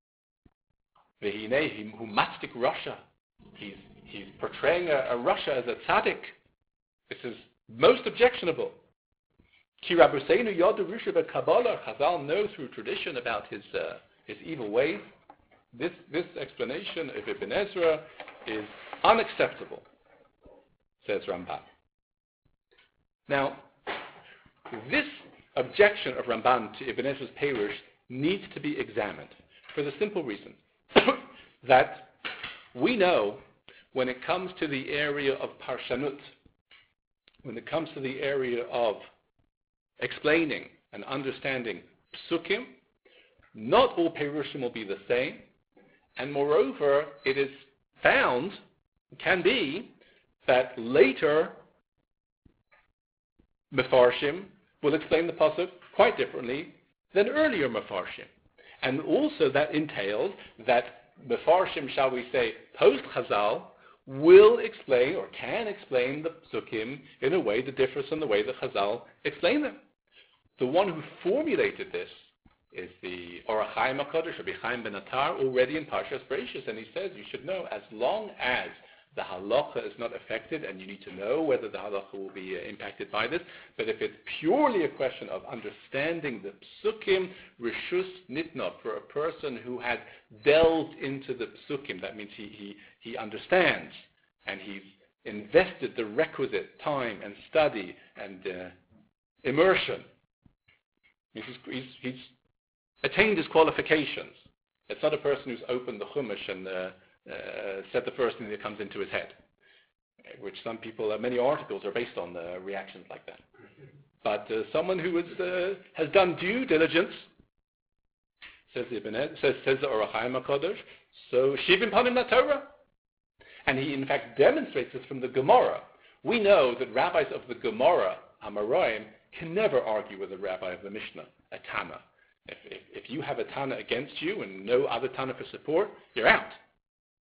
Vehinei hu matzdik Russia. He's he's portraying a, a Russia as a tzaddik. This is most objectionable. Ki Rabbeinu Yadu Risha Kabbalah. Chazal know through tradition about his uh, his evil ways. This this explanation of Ibn Ezra is unacceptable, says Ramban. Now, this objection of Ramban to Ibn Ezra's Perush needs to be examined for the simple reason that we know when it comes to the area of Parshanut, when it comes to the area of explaining and understanding Psukim, not all Perushim will be the same, and moreover, it is found, can be, that later Mefarshim will explain the pasuk quite differently than earlier Mefarshim. And also that entails that Mefarshim, shall we say, post-Chazal, will explain or can explain the psukim in a way that differs from the way that Chazal explain them. The one who formulated this is the Orach Chaim HaKadosh, Rabbi Chaim Ben Attar, already in Parshas Bereishis, and he says you should know, as long as the halacha is not affected, and you need to know whether the halacha will be uh, impacted by this, but if it's purely a question of understanding the psukim, rishus nitna, for a person who has delved into the psukim, that means he, he, he understands, and he's invested the requisite time and study and uh, immersion. He's, he's, he's attained his qualifications. It's not a person who's opened the Chumash and uh, uh, said the first thing that comes into his head, which some people, uh, many articles are based on uh, reactions like that. But uh, someone who is, uh, has done due diligence, says Ibn Ed, says, says the Orach Chaim HaKadosh, so Shivim Panim LaTorah. And he in fact demonstrates this from the Gemara. We know that rabbis of the Gemara, Amoraim, can never argue with a rabbi of the Mishnah, a Tana. If, if, if you have a Tana against you and no other Tana for support, you're out.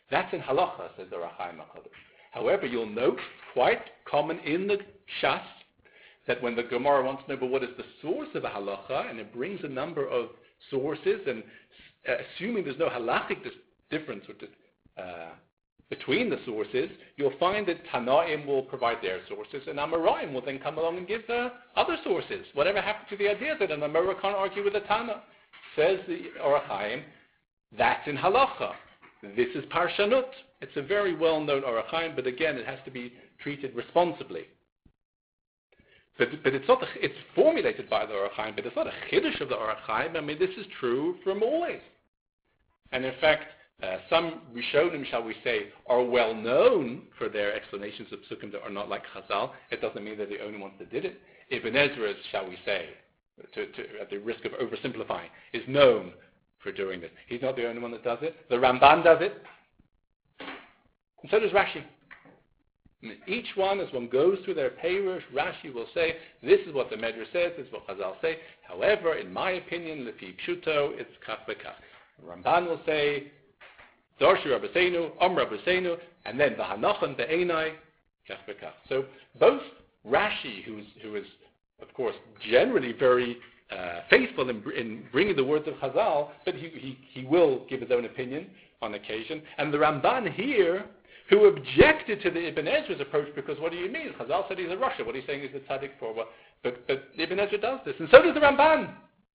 That's in halacha, says the Ohr HaChaim HaKadosh. However, you'll note, quite common in the Shas, that when the Gemara wants to know, but what is the source of a halacha, and it brings a number of sources, and uh, assuming there's no halachic dis- difference or uh, between the sources, you'll find that Tanaim will provide their sources, and Amoraim will then come along and give uh, other sources. Whatever happened to the idea that an Amora can't argue with a Tana? Says the Ohr HaChaim, that's in halacha. This is parshanut. It's a very well-known Ohr HaChaim, but again, it has to be treated responsibly. But, but it's not a, it's formulated by the Ohr HaChaim, but it's not a chiddush of the Ohr HaChaim. I mean, this is true from always. And in fact, uh, some Rishonim, shall we say, are well known for their explanations of psukim that are not like Chazal. It doesn't mean they're the only ones that did it. Ibn Ezra, shall we say, to, to, at the risk of oversimplifying, is known for doing this. He's not the only one that does it. The Ramban does it. And so does Rashi. And each one, as one goes through their Peirush, Rashi will say, this is what the Medrash says, this is what Chazal say. However, in my opinion, Lefi Pshuto, it's Kach Bekach. Ramban will say, Darshu Rabbeinu, Om Rabbeinu, and then the Hanachon Be'enai, Kach Bekach. So both Rashi, who's, who is, of course, generally very uh, faithful in, in bringing the words of Chazal, but he, he, he will give his own opinion on occasion. And the Ramban here, who objected to the Ibn Ezra's approach, because what do you mean? Chazal said he's a Rasha. What are you saying he's a tzaddik for? Well, but, but Ibn Ezra does this, and so does the Ramban.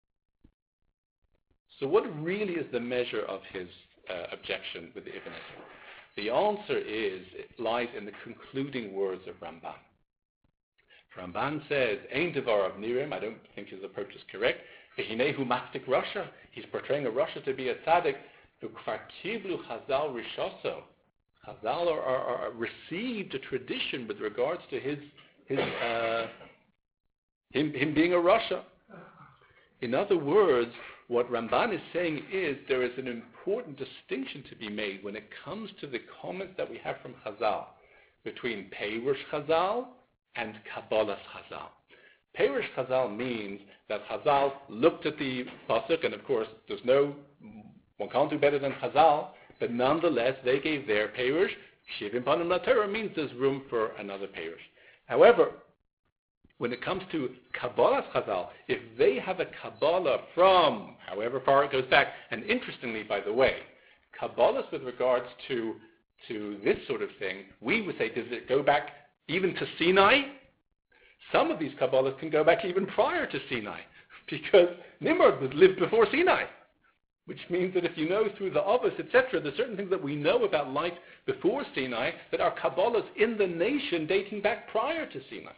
So what really is the measure of his uh, objection with the Ibn Ezra? The answer is, it lies in the concluding words of Ramban. Ramban says, Ein devar of Nirim, I don't think his approach is correct. Vehinehu maktik Rasha. He's portraying a Rasha to be a tzaddik. V'kvar kiblu Chazal rishoso. Chazal are, are, are received a tradition with regards to his, his uh, him, him being a Rasha. In other words, what Ramban is saying is there is an important distinction to be made when it comes to the comments that we have from Chazal between Peirush Chazal and Kabbalas Chazal. Peirush Chazal means that Chazal looked at the pasuk, and of course there's no, one can't do better than Chazal, but nonetheless they gave their Peirush. Shivim Panim LaTorah means there's room for another Peirush. However, when it comes to Kabbalas Chazal, if they have a Kabbalah from however far it goes back, and interestingly, by the way, Kabbalas with regards to, to this sort of thing, we would say, does it go back even to Sinai? Some of these Kabbalahs can go back even prior to Sinai, because Nimrod was lived before Sinai, which means that if you know through the Avos, et cetera, there's certain things that we know about life before Sinai that are Kabbalahs in the nation dating back prior to Sinai.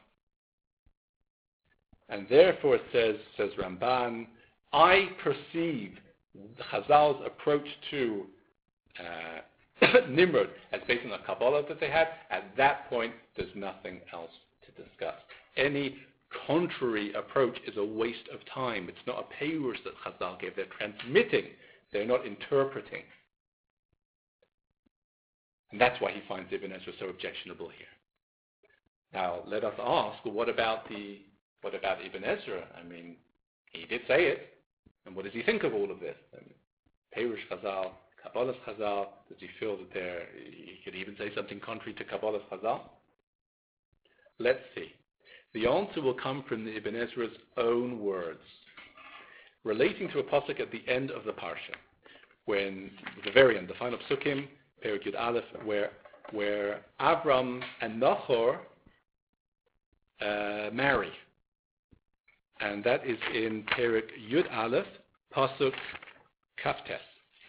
And therefore, it says, says Ramban, I perceive Chazal's approach to uh, Nimrod as based on the Kabbalah that they had. At that point, there's nothing else to discuss. Any contrary approach is a waste of time. It's not a peirush that Chazal gave. They're transmitting. They're not interpreting. And that's why he finds Ibn Ezra so objectionable here. Now, let us ask, well, what about the What about Ibn Ezra? I mean, he did say it. And what does he think of all of this? I mean, Peirush Chazal, Kabbalas Chazal, does he feel that there, he could even say something contrary to Kabbalas Chazal? Let's see. The answer will come from the Ibn Ezra's own words, relating to a pasuk at the end of the parsha, when, at the very end, the final psukim, Perek Yud Aleph, where, where Avram and Nachor uh, marry. And that is in Perek Yud Aleph, Pasuk Kaftes.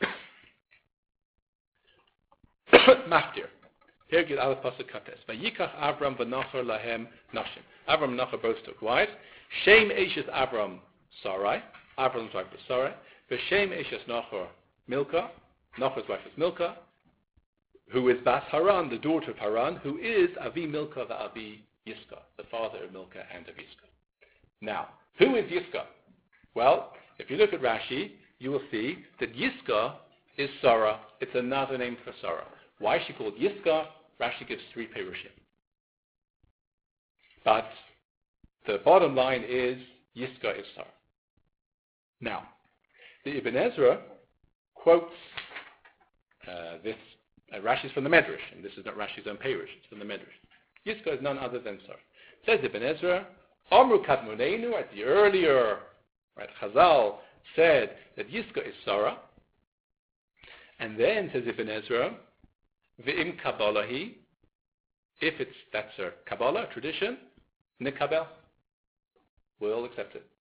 Maftir. Perek Yud Aleph, Pasuk Kaftes. Vayikach Avram v'Nachor lahem nashim. Avram and Nachor both took wives. Shem Eshes Avram Sarai. Avram's wife was Sarai. V'Shem Eshes Nachor Milcah. Nachor's wife was Milcah, who is Bas Haran, the daughter of Haran, who is Avi Milcah v'Avi Yiscah, the father of Milcah and of Yiscah. Now, who is Yiscah? Well, if you look at Rashi, you will see that Yiscah is Sarah. It's another name for Sarah. Why is she called Yiscah? Rashi gives three perushim. But the bottom line is Yiscah is Sarah. Now, the Ibn Ezra quotes uh, this Uh, Rashi's from the Medrash, and this is not Rashi's own Perush, it's from the Medrash. Yiska is none other than Sarah. Says Ibn Ezra, Amru Kadmuneinu, at the earlier, right, Chazal said that Yiska is Sarah, and then says Ibn Ezra, V'im Kabbalahi, if it's, that's a Kabbalah, tradition, Nikabel, we'll accept it.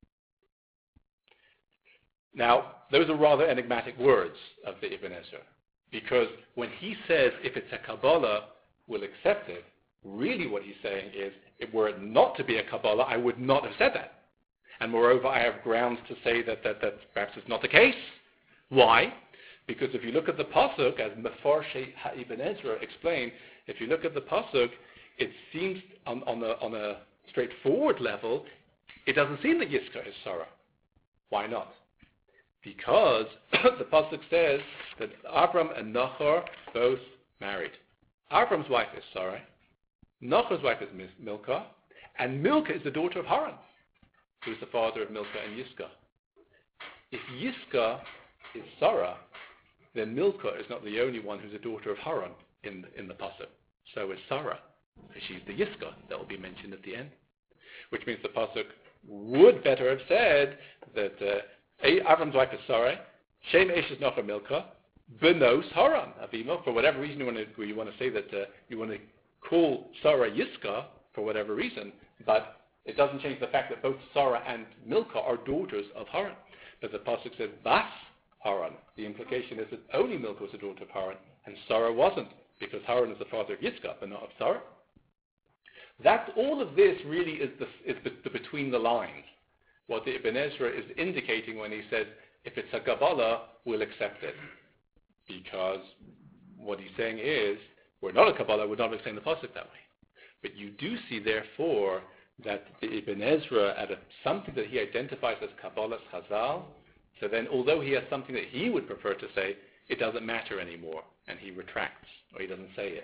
Now, those are rather enigmatic words of the Ibn Ezra, because when he says, if it's a Kabbalah, we'll accept it, really what he's saying is, if were it not to be a Kabbalah, I would not have said that. And moreover, I have grounds to say that that, that perhaps it's not the case. Why? Because if you look at the Pasuk, as Mefarshei HaIbn Ezra explained, if you look at the Pasuk, it seems on, on, a, on a straightforward level, it doesn't seem that Yiska is Sarah. Why not? Because the Pasuk says that Abram and Nachor both married. Abram's wife is Sarah, Nachor's wife is Milcah, and Milcah is the daughter of Haran, who is the father of Milcah and Yiska. If Yiska is Sarah, then Milcah is not the only one who's a daughter of Haran in, in the Pasuk. So is Sarah. She's the Yiska that will be mentioned at the end. Which means the Pasuk would better have said that uh, Avram's wife is Sarah, Shem Eshes Nachor Milcah, Benos Haran, Avimo. For whatever reason you want to, you want to say that uh, you want to call Sarah Yiska, for whatever reason, but it doesn't change the fact that both Sarah and Milcah are daughters of Haran. But the Pasuk says Bas Haran. The implication is that only Milcah was a daughter of Haran, and Sarah wasn't, because Haran is the father of Yitzchak, but not of Sarah. That's all of this really is the, is the, the between the lines. What the Ibn Ezra is indicating when he says, if it's a Kabbalah, we'll accept it. Because what he's saying is, we're not a Kabbalah, we're not explaining the Pasuk that way. But you do see, therefore, that the Ibn Ezra, at a, something that he identifies as Kabbalah's Chazal, so then although he has something that he would prefer to say, it doesn't matter anymore, and he retracts, or he doesn't say it.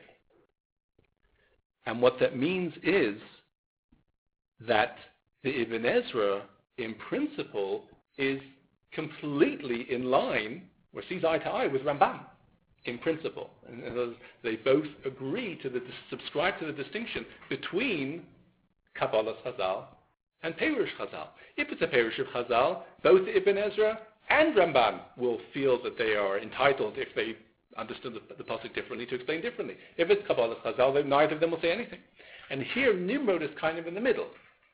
And what that means is that the Ibn Ezra, in principle, is completely in line, or sees eye to eye with Rambam, in principle. And, and they both agree to the, subscribe to the distinction between Kabbalah's Chazal and Perush Chazal. If it's a Perush of Chazal, both Ibn Ezra and Ramban will feel that they are entitled, if they understood the, the Pasuk differently, to explain differently. If it's Kabbalah's Chazal, then neither of them will say anything. And here Nimrod is kind of in the middle.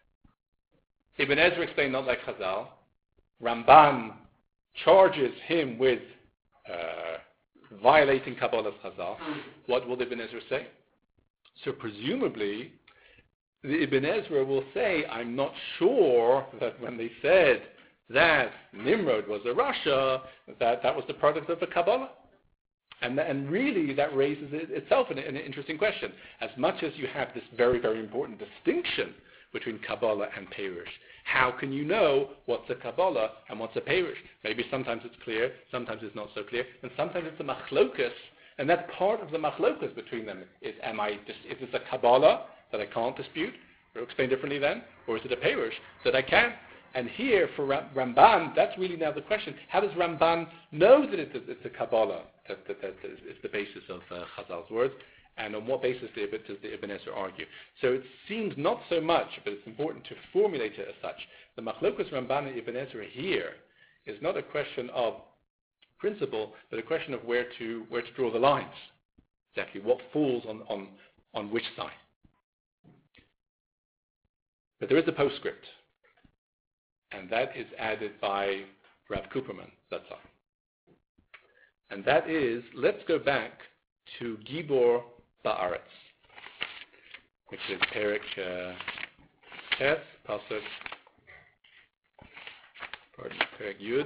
Ibn Ezra explained not like Chazal. Ramban charges him with uh, violating Kabbalah's Chazal. What will Ibn Ezra say? So presumably, the Ibn Ezra will say, I'm not sure that when they said that Nimrod was a Rasha, that that was the product of the Kabbalah. And, and really that raises it itself an, an interesting question. As much as you have this very, very important distinction between Kabbalah and Perush, how can you know what's a Kabbalah and what's a Perush? Maybe sometimes it's clear, sometimes it's not so clear, and sometimes it's a machlokas, and that's part of the machlokas between them. Is, am I, is this a Kabbalah that I can't dispute, or explain differently then, or is it a Perush that I can? And here, for Ramban, that's really now the question. How does Ramban know that it's a, it's a Kabbalah that, that, that is the basis of uh, Chazal's words? And on what basis does the Ibn Ezra argue? So it seems not so much, but it's important to formulate it as such. The Machlokas Ramban and Ibn Ezra here is not a question of principle, but a question of where to where to draw the lines. Exactly what falls on, on, on which side. But there is a postscript. And that is added by Rav Kuperman, that's all. And that is, let's go back to Gibor Ba'aretz, which is Perek uh, Tes, Pasuk, pardon, Perek Yud,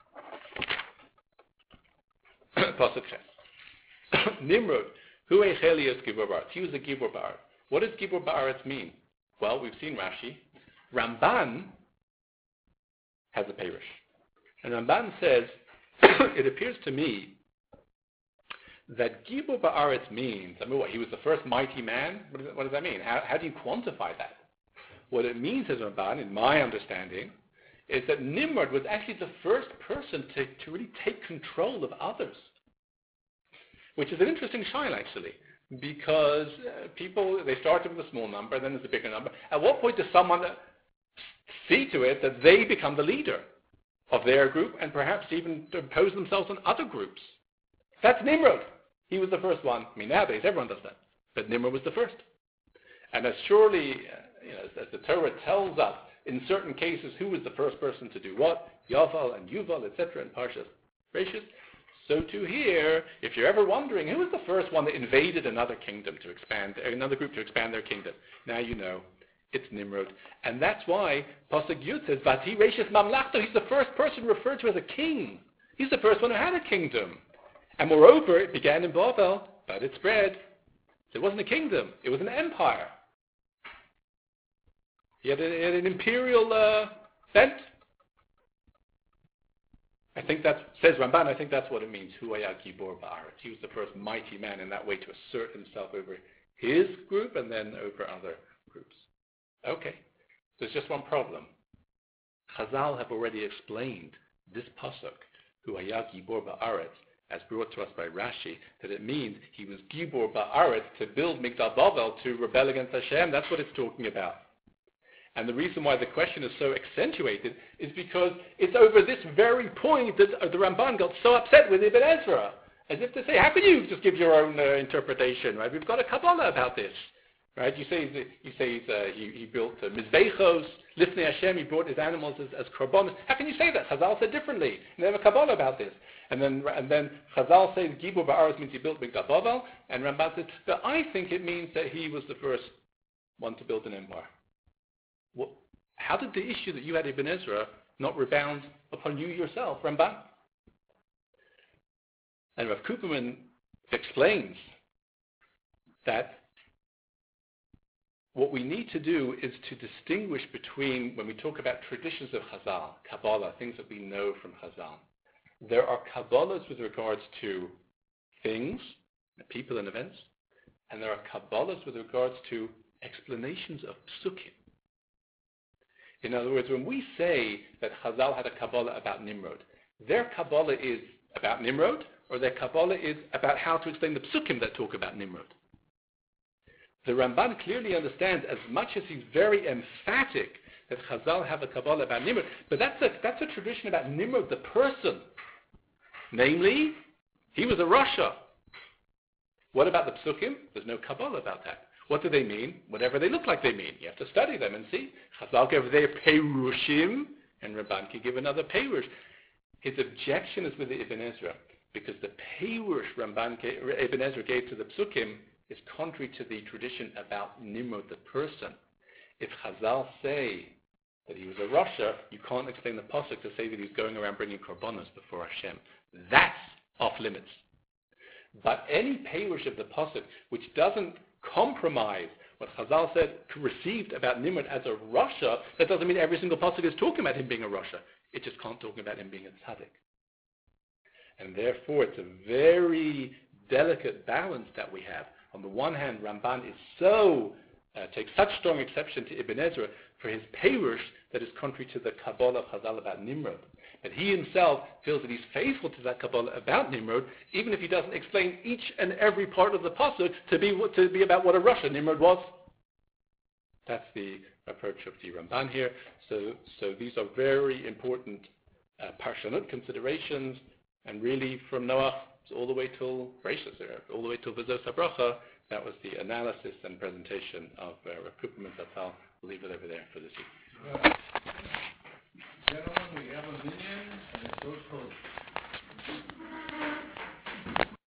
Pasuk Tes. Nimrod, Hu Echelios Gibor Ba'aretz. He was a Gibor Ba'aretz. What does Gibor Ba'aretz mean? Well, we've seen Rashi. Ramban has a Perush. And Ramban says, it appears to me that Gibor Ba'aretz means, I mean, what, he was the first mighty man? What does that, what does that mean? How, how do you quantify that? What it means, says Ramban, in my understanding, is that Nimrod was actually the first person to, to really take control of others. which is an interesting shayla actually, because uh, people, they started with a small number, then there's a bigger number. At what point does someone see to it that they become the leader of their group and perhaps even impose themselves on other groups? That's Nimrod. He was the first one. I mean, nowadays everyone does that, but Nimrod was the first. And as surely, uh, you know, as, as the Torah tells us, in certain cases, who was the first person to do what? Yaval and Yuval, et cetera, in Parshas Bereishis. So too here, if you're ever wondering, who was the first one that invaded another kingdom to expand, another group to expand their kingdom? Now you know, it's Nimrod. And that's why Pasuk Yud says, Vati Reishis Mamlachto, he's the first person referred to as a king. He's the first one who had a kingdom. And moreover, it began in Babel, but it spread. So it wasn't a kingdom, it was an empire. He had, a, he had an imperial uh, bent. I think that, says Ramban, I think that's what it means. Huaya Gibor Ba'aretz. He was the first mighty man in that way to assert himself over his group and then over other groups. Okay, there's just one problem. Chazal have already explained this pasuk, Huaya Gibor Ba'aretz, as brought to us by Rashi, that it means he was Gibor Ba'aretz to build Migdal Bavel, to rebel against Hashem. That's what it's talking about. And the reason why the question is so accentuated is because it's over this very point that the Ramban got so upset with Ibn Ezra, as if to say, how can you just give your own uh, interpretation, right? We've got a Kabbalah about this, right? You say that, you say uh, he, he built uh, Mizbechos, Lifnei Hashem, he brought his animals as, as korbanos. How can you say that? Chazal said differently. And they have a Kabbalah about this. And then and then Chazal says Gibor Ba'aretz means he built Migdal Bavel, and Ramban said, but I think it means that he was the first one to build an empire. What, how did the issue that you had Ibn Ezra not rebound upon you yourself, Ramban? And Rav Kuperman explains that what we need to do is to distinguish between, when we talk about traditions of Chazal, Kabbalah, things that we know from Chazal, there are Kabbalahs with regards to things, people and events, and there are Kabbalahs with regards to explanations of psukim. In other words, when we say that Chazal had a Kabbalah about Nimrod, their Kabbalah is about Nimrod, or their Kabbalah is about how to explain the psukim that talk about Nimrod. The Ramban clearly understands, as much as he's very emphatic that Chazal have a Kabbalah about Nimrod, but that's a, that's a tradition about Nimrod, the person. Namely, he was a Rasha. What about the psukim? There's no Kabbalah about that. What do they mean? Whatever they look like they mean. You have to study them and see. Chazal gave their Perushim, and Ramban can give another Perush. His objection is with the Ibn Ezra, because the Perush Ramban gave, Ibn Ezra gave to the Psukim is contrary to the tradition about Nimrod, the person. If Chazal say that he was a Rasha, you can't explain the pasuk to say that he's going around bringing korbanos before Hashem. That's off limits. But any Perush of the pasuk which doesn't compromise what Chazal said received about Nimrod as a Rasha, that doesn't mean every single pasuk is talking about him being a Rasha. It just can't talk about him being a tzaddik. And therefore, it's a very delicate balance that we have. On the one hand, Ramban is so, uh, takes such strong exception to Ibn Ezra for his Perush that is contrary to the Kabbalah of Chazal about Nimrod. But he himself feels that he's faithful to that Kabbalah about Nimrod, even if he doesn't explain each and every part of the pasuk to be to be about what a Rasha Nimrod was. That's the approach of the Ramban here. So, so these are very important uh, parshanut considerations, and really from Noach all the way till Bereishis, all the way till V'zos HaBracha, that was the analysis and presentation of uh, Rav Kuperman Zatzal. We'll leave it over there for this evening. Gentlemen, we have a minion, and it's so close.